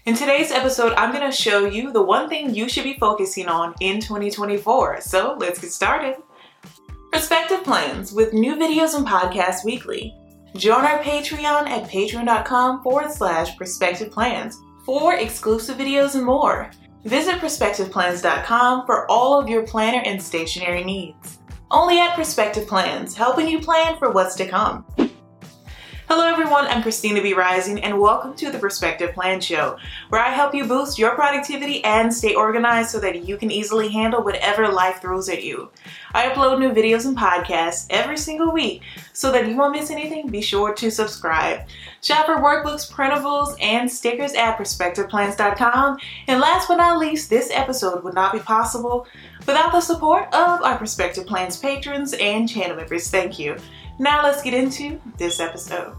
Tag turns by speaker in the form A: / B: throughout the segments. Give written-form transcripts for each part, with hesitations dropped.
A: In today's episode, I'm going to show you the one thing you should be focusing on in 2024. So let's get started. Perspective plans with new videos and podcasts weekly. Join our Patreon at patreon.com/perspective plans for exclusive videos and more. Visit perspectiveplans.com for all of your planner and stationery needs. Only at Perspective Plans, helping you plan for what's to come. Hello everyone, I'm Christina B. Rising and welcome to the Perspective Plan Show, where I help you boost your productivity and stay organized so that you can easily handle whatever life throws at you. I upload new videos and podcasts every single week, so that you won't miss anything, be sure to subscribe. Shop for workbooks, printables, and stickers at perspectiveplans.com. And last but not least, this episode would not be possible without the support of our Perspective Plans patrons and channel members. Thank you. Now let's get into this episode.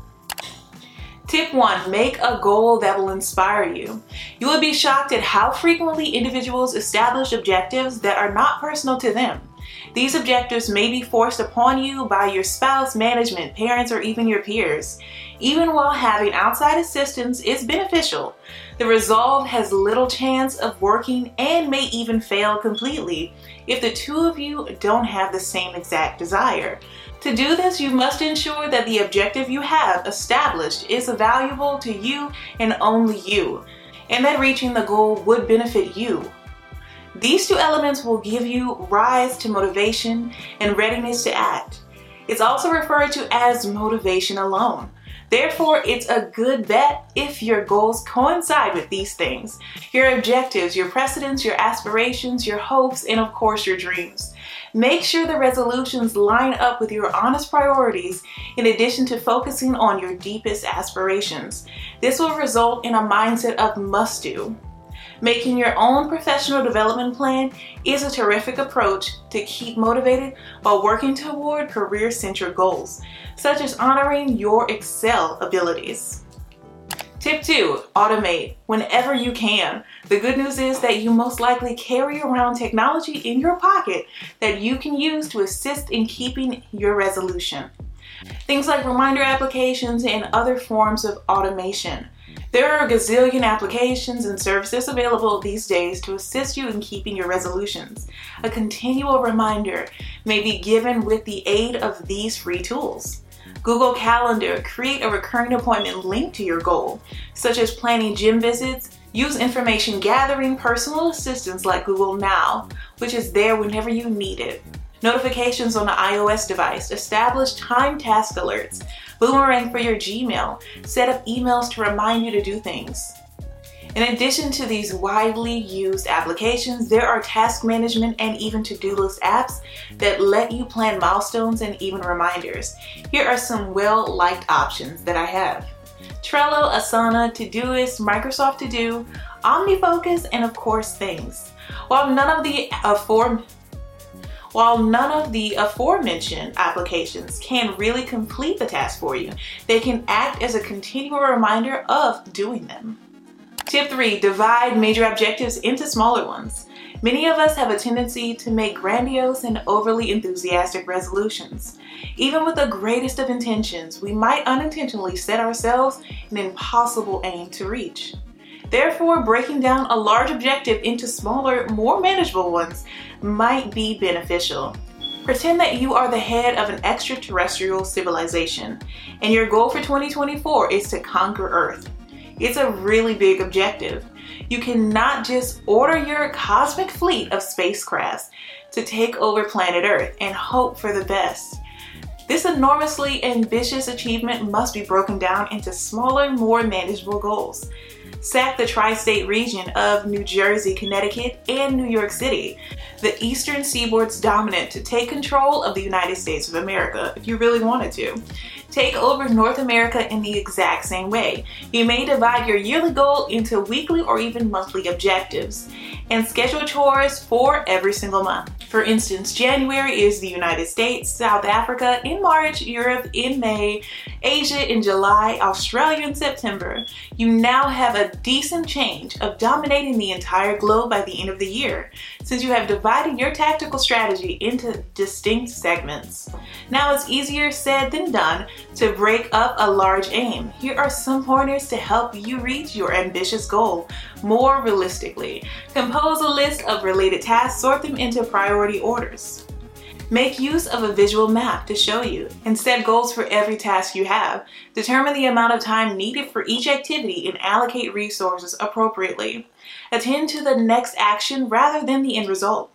A: Tip 1. Make a goal that will inspire you. You will be shocked at how frequently individuals establish objectives that are not personal to them. These objectives may be forced upon you by your spouse, management, parents, or even your peers. Even while having outside assistance is beneficial, the resolve has little chance of working and may even fail completely if the two of you don't have the same exact desire. To do this, you must ensure that the objective you have established is valuable to you and only you, and that reaching the goal would benefit you. These two elements will give you rise to motivation and readiness to act. It's also referred to as motivation alone. Therefore, it's a good bet if your goals coincide with these things: your objectives, your precedents, your aspirations, your hopes, and of course your dreams. Make sure the resolutions line up with your honest priorities in addition to focusing on your deepest aspirations. This will result in a mindset of must do. Making your own professional development plan is a terrific approach to keep motivated while working toward career-centric goals, such as honoring your Excel abilities. Tip 2. Automate whenever you can. The good news is that you most likely carry around technology in your pocket that you can use to assist in keeping your resolution. Things like reminder applications and other forms of automation. There are a gazillion applications and services available these days to assist you in keeping your resolutions. A continual reminder may be given with the aid of these free tools. Google Calendar, create a recurring appointment linked to your goal, such as planning gym visits. Use information gathering personal assistants like Google Now, which is there whenever you need it. Notifications on the iOS device. Establish time task alerts. Boomerang for your Gmail. Set up emails to remind you to do things. In addition to these widely used applications, there are task management and even to-do list apps that let you plan milestones and even reminders. Here are some well-liked options that I have: Trello, Asana, Todoist, Microsoft To Do, OmniFocus, and of course Things. While none of the aforementioned applications can really complete the task for you, they can act as a continual reminder of doing them. Tip 3. Divide major objectives into smaller ones. Many of us have a tendency to make grandiose and overly enthusiastic resolutions. Even with the greatest of intentions, we might unintentionally set ourselves an impossible aim to reach. Therefore, breaking down a large objective into smaller, more manageable ones might be beneficial. Pretend that you are the head of an extraterrestrial civilization, and your goal for 2024 is to conquer Earth. It's a really big objective. You cannot just order your cosmic fleet of spacecrafts to take over planet Earth and hope for the best. This enormously ambitious achievement must be broken down into smaller, more manageable goals. Sack the tri-state region of New Jersey, Connecticut, and New York City, the eastern seaboard's dominant, to take control of the United States of America if you really wanted to. Take over North America in the exact same way. You may divide your yearly goal into weekly or even monthly objectives and schedule chores for every single month. For instance, January is the United States, South Africa in March, Europe in May, Asia in July, Australia in September. You now have a decent chance of dominating the entire globe by the end of the year, since you have divided your tactical strategy into distinct segments. Now, it's easier said than done, To break up a large aim, here are some pointers to help you reach your ambitious goal more realistically. Compose a list of related tasks, sort them into priority orders. Make use of a visual map to show you and set goals for every task you have. Determine the amount of time needed for each activity and allocate resources appropriately. Attend to the next action rather than the end result.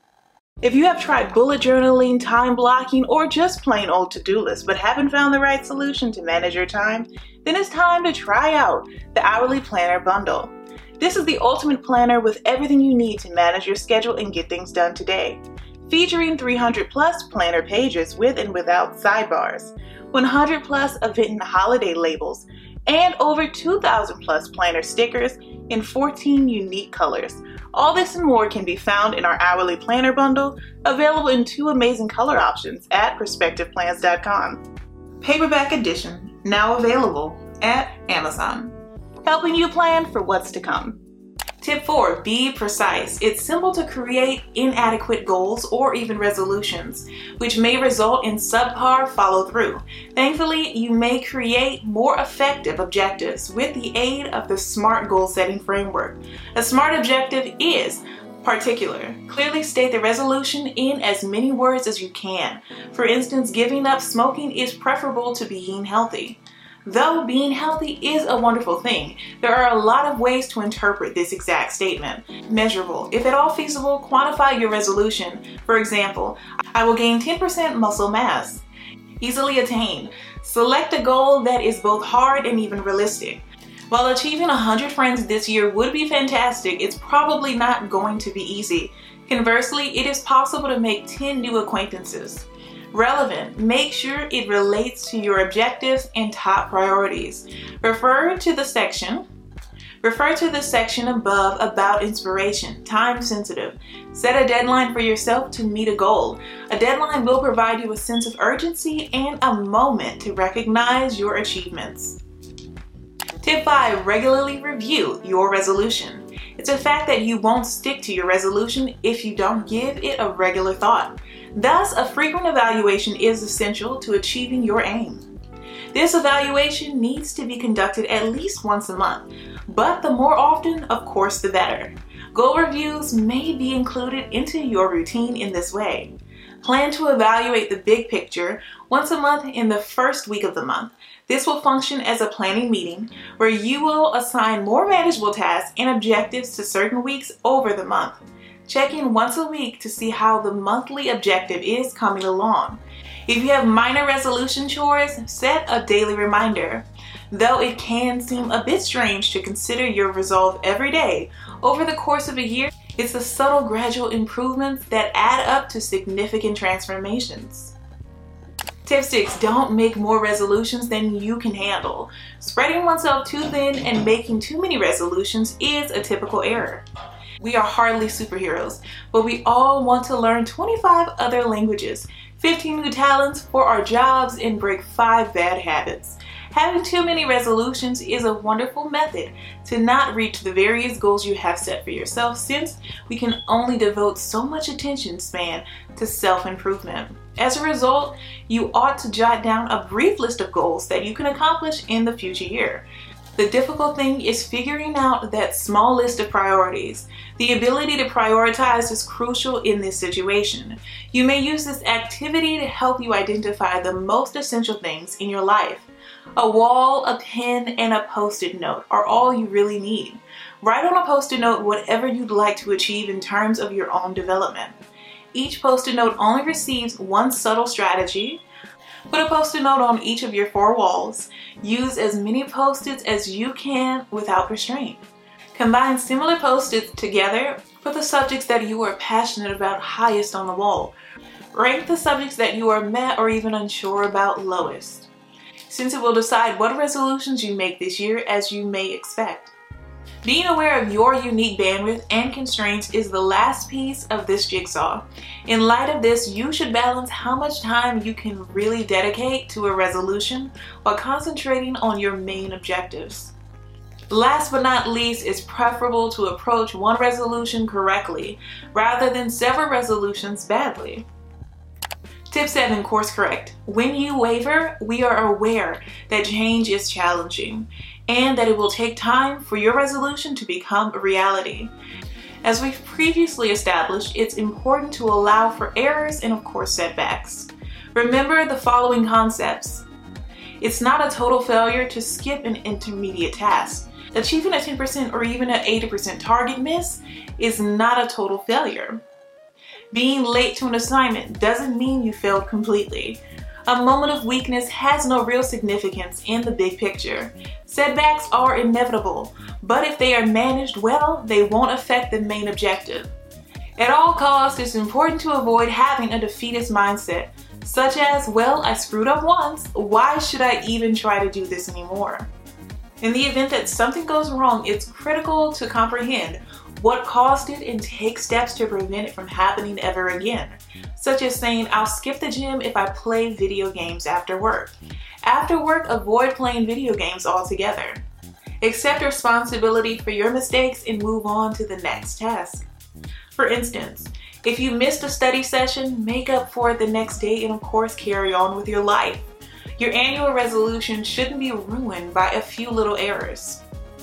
A: If you have tried bullet journaling, time blocking, or just plain old to-do lists but haven't found the right solution to manage your time, then it's time to try out the Hourly Planner Bundle. This is the ultimate planner with everything you need to manage your schedule and get things done today. Featuring 300 plus planner pages with and without sidebars, 100 plus event and holiday labels, and over 2,000 plus planner stickers in 14 unique colors. All this and more can be found in our Hourly Planner Bundle, available in 2 amazing color options at PerspectivePlans.com. Paperback edition, now available at Amazon. Helping you plan for what's to come. Tip 4, be precise. It's simple to create inadequate goals or even resolutions, which may result in subpar follow-through. Thankfully, you may create more effective objectives with the aid of the SMART goal setting framework. A SMART objective is particular. Clearly state the resolution in as many words as you can. For instance, giving up smoking is preferable to being healthy. Though being healthy is a wonderful thing, there are a lot of ways to interpret this exact statement. Measurable. If at all feasible, quantify your resolution. For example, I will gain 10% muscle mass. Easily attained. Select a goal that is both hard and even realistic. While achieving 100 friends this year would be fantastic, it's probably not going to be easy. Conversely, it is possible to make 10 new acquaintances. Relevant. Make sure it relates to your objectives and top priorities. Refer to the section above about inspiration. Time sensitive. Set a deadline for yourself to meet a goal. A deadline will provide you a sense of urgency and a moment to recognize your achievements. Tip 5, regularly review your resolution. It's a fact that you won't stick to your resolution if you don't give it a regular thought. Thus, a frequent evaluation is essential to achieving your aim. This evaluation needs to be conducted at least once a month, but the more often, of course, the better. Goal reviews may be included into your routine in this way. Plan to evaluate the big picture once a month in the first week of the month. This will function as a planning meeting where you will assign more manageable tasks and objectives to certain weeks over the month. Check in once a week to see how the monthly objective is coming along. If you have minor resolution chores, set a daily reminder. Though it can seem a bit strange to consider your resolve every day, over the course of a year, it's the subtle gradual improvements that add up to significant transformations. Tip 6, don't make more resolutions than you can handle. Spreading oneself too thin and making too many resolutions is a typical error. We are hardly superheroes, but we all want to learn 25 other languages, 15 new talents for our jobs, and break 5 bad habits. Having too many resolutions is a wonderful method to not reach the various goals you have set for yourself, since we can only devote so much attention span to self-improvement. As a result, you ought to jot down a brief list of goals that you can accomplish in the future year. The difficult thing is figuring out that small list of priorities. The ability to prioritize is crucial in this situation. You may use this activity to help you identify the most essential things in your life. A wall, a pen, and a post-it note are all you really need. Write on a post-it note whatever you'd like to achieve in terms of your own development. Each post-it note only receives one subtle strategy. Put a post-it note on each of your 4 walls. Use as many post-its as you can without restraint. Combine similar post-its together. Put the subjects that you are passionate about highest on the wall. Rank the subjects that you are meh or even unsure about lowest, since it will decide what resolutions you make this year, as you may expect. Being aware of your unique bandwidth and constraints is the last piece of this jigsaw. In light of this, you should balance how much time you can really dedicate to a resolution while concentrating on your main objectives. Last but not least, it's preferable to approach one resolution correctly rather than several resolutions badly. Tip 7, course correct. When you waver, we are aware that change is challenging and that it will take time for your resolution to become a reality. As we've previously established, it's important to allow for errors and of course setbacks. Remember the following concepts. It's not a total failure to skip an intermediate task. Achieving a 10% or even an 80% target miss is not a total failure. Being late to an assignment doesn't mean you failed completely. A moment of weakness has no real significance in the big picture. Setbacks are inevitable, but if they are managed well, they won't affect the main objective. At all costs, it's important to avoid having a defeatist mindset, such as, well, I screwed up once, why should I even try to do this anymore? In the event that something goes wrong, it's critical to comprehend what caused it and take steps to prevent it from happening ever again, such as saying, I'll skip the gym if I play video games after work. After work, avoid playing video games altogether. Accept responsibility for your mistakes and move on to the next task. For instance, if you missed a study session, make up for it the next day and of course carry on with your life. Your annual resolution shouldn't be ruined by a few little errors.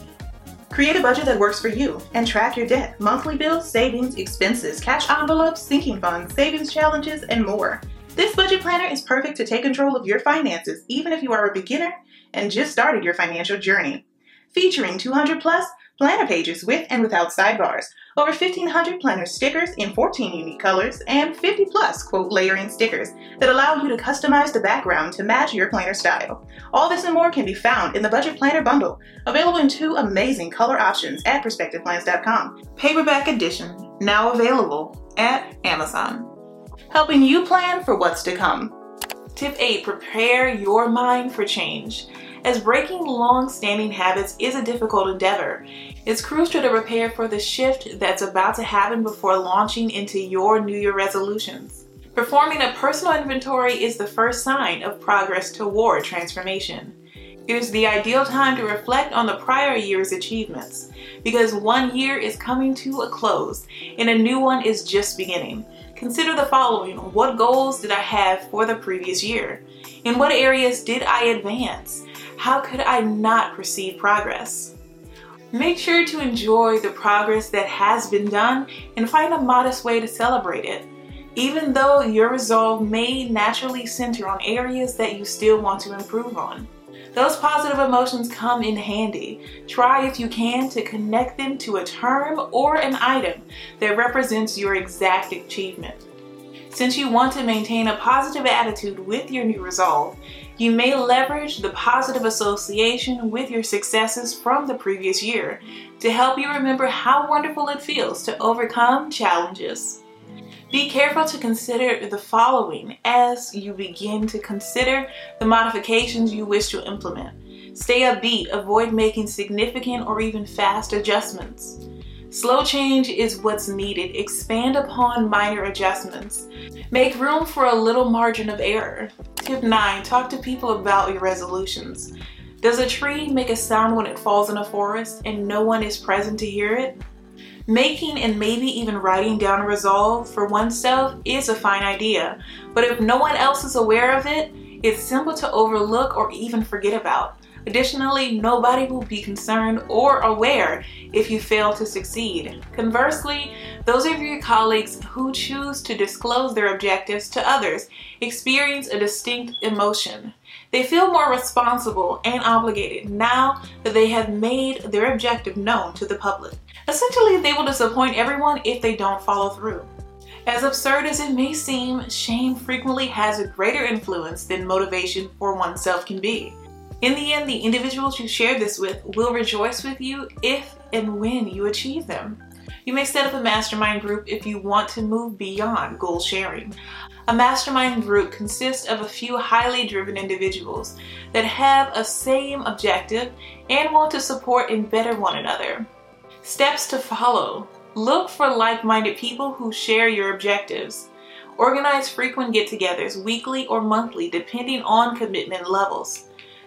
B: Create a budget that works for you and track your debt, monthly bills, savings, expenses, cash envelopes, sinking funds, savings challenges, and more. This budget planner is perfect to take control of your finances, even if you are a beginner and just started your financial journey. Featuring 200 plus planner pages with and without sidebars, over 1,500 planner stickers in 14 unique colors, and 50 plus quote layering stickers that allow you to customize the background to match your planner style. All this and more can be found in the Budget Planner Bundle, available in 2 amazing color options at PerspectivePlans.com.
A: Paperback edition, now available at Amazon. Helping you plan for what's to come. Tip 8, prepare your mind for change. As breaking long-standing habits is a difficult endeavor, it's crucial to prepare for the shift that's about to happen before launching into your New Year resolutions. Performing a personal inventory is the first sign of progress toward transformation. It is the ideal time to reflect on the prior year's achievements, because one year is coming to a close and a new one is just beginning. Consider the following. What goals did I have for the previous year? In what areas did I advance? How could I not perceive progress? Make sure to enjoy the progress that has been done and find a modest way to celebrate it, even though your resolve may naturally center on areas that you still want to improve on. Those positive emotions come in handy. Try, if you can, to connect them to a term or an item that represents your exact achievement. Since you want to maintain a positive attitude with your new resolve, you may leverage the positive association with your successes from the previous year to help you remember how wonderful it feels to overcome challenges. Be careful to consider the following as you begin to consider the modifications you wish to implement. Stay upbeat, avoid making significant or even fast adjustments. Slow change is what's needed. Expand upon minor adjustments. Make room for a little margin of error. Tip 9, talk to people about your resolutions. Does a tree make a sound when it falls in a forest and no one is present to hear it? Making and maybe even writing down a resolve for oneself is a fine idea, but if no one else is aware of it, it's simple to overlook or even forget about. Additionally, nobody will be concerned or aware if you fail to succeed. Conversely, those of your colleagues who choose to disclose their objectives to others experience a distinct emotion. They feel more responsible and obligated now that they have made their objective known to the public. Essentially, they will disappoint everyone if they don't follow through. As absurd as it may seem, shame frequently has a greater influence than motivation for oneself can be. In the end, the individuals you share this with will rejoice with you if and when you achieve them. You may set up a mastermind group if you want to move beyond goal sharing. A mastermind group consists of a few highly driven individuals that have a same objective and want to support and better one another. Steps to follow. Look for like-minded people who share your objectives. Organize frequent get-togethers, weekly or monthly, depending on commitment levels.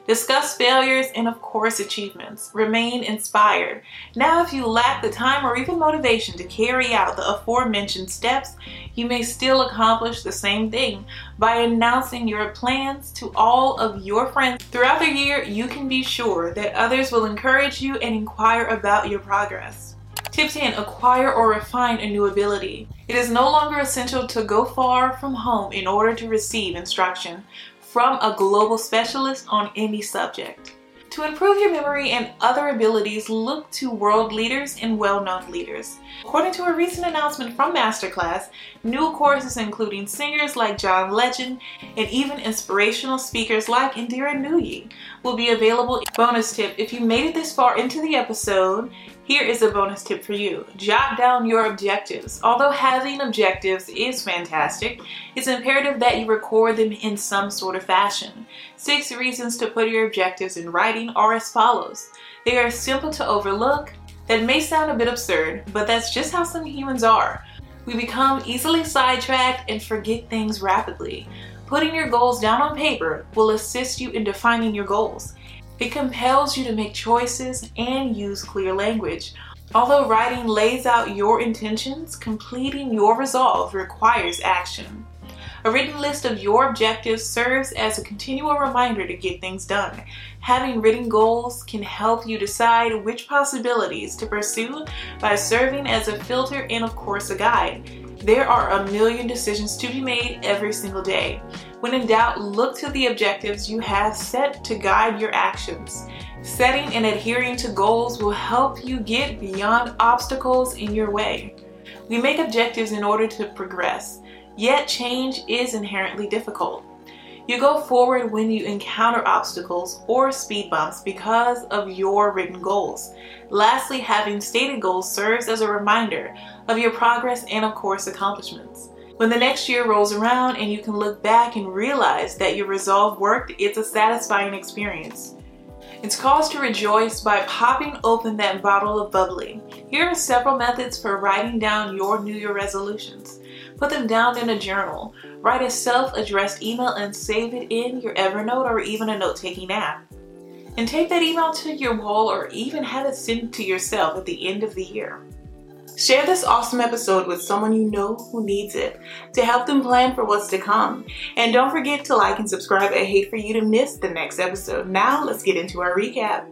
A: Discuss failures and, of course, achievements. Remain inspired. Now, if you lack the time or even motivation to carry out the aforementioned steps, you may still accomplish the same thing by announcing your plans to all of your friends. Throughout the year, you can be sure that others will encourage you and inquire about your progress. Tip 10. Acquire or refine a new ability. It is no longer essential to go far from home in order to receive instruction from a global specialist on any subject. To improve your memory and other abilities, look to world leaders and well-known leaders. According to a recent announcement from Masterclass, new courses including singers like John Legend and even inspirational speakers like Indira Nooyi will be available. Bonus tip: if you made it this far into the episode, here is a bonus tip for you. Jot down your objectives. Although having objectives is fantastic, it's imperative that you record them in some sort of fashion. 6 reasons to put your objectives in writing are as follows. They are simple to overlook. That may sound a bit absurd, but that's just how some humans are. We become easily sidetracked and forget things rapidly. Putting your goals down on paper will assist you in defining your goals. It compels you to make choices and use clear language. Although writing lays out your intentions, completing your resolve requires action. A written list of your objectives serves as a continual reminder to get things done. Having written goals can help you decide which possibilities to pursue by serving as a filter and, of course, a guide. There are a million decisions to be made every single day. When in doubt, look to the objectives you have set to guide your actions. Setting and adhering to goals will help you get beyond obstacles in your way. We make objectives in order to progress, yet change is inherently difficult. You go forward when you encounter obstacles or speed bumps because of your written goals. Lastly, having stated goals serves as a reminder of your progress and, of course, accomplishments. When the next year rolls around and you can look back and realize that your resolve worked, it's a satisfying experience. It's cause to rejoice by popping open that bottle of bubbly. Here are several methods for writing down your New Year resolutions. Put them down in a journal. Write a self-addressed email and save it in your Evernote or even a note-taking app. And take that email to your wall or even have it sent to yourself at the end of the year. Share this awesome episode with someone you know who needs it to help them plan for what's to come. And don't forget to like and subscribe. I hate for you to miss the next episode. Now let's get into our recap.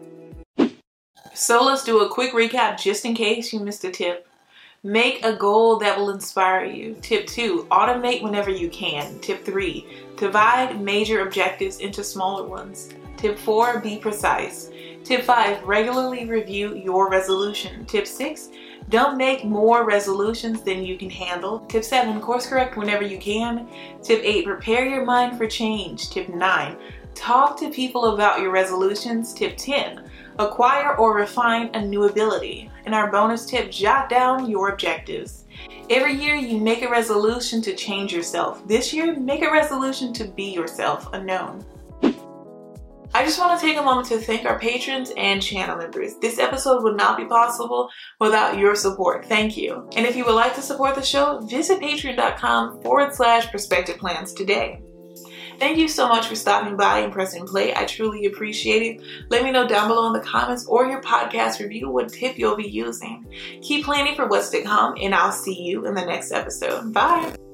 A: So let's do a quick recap just in case you missed a tip. Make a goal that will inspire you. Tip 2, automate whenever you can. Tip 3, divide major objectives into smaller ones. Tip 4, be precise. Tip 5, regularly review your resolution. Tip 6, don't make more resolutions than you can handle. Tip 7, course correct whenever you can. Tip 8, prepare your mind for change. Tip 9, talk to people about your resolutions. Tip 10, acquire or refine a new ability. And our bonus tip, jot down your objectives. Every year you make a resolution to change yourself. This year, make a resolution to be yourself, unknown. I just want to take a moment to thank our patrons and channel members. This episode would not be possible without your support. Thank you. And if you would like to support the show, visit patreon.com/perspectiveplans today. Thank you so much for stopping by and pressing play. I truly appreciate it. Let me know down below in the comments or your podcast review what tip you'll be using. Keep planning for what's to come, and I'll see you in the next episode. Bye.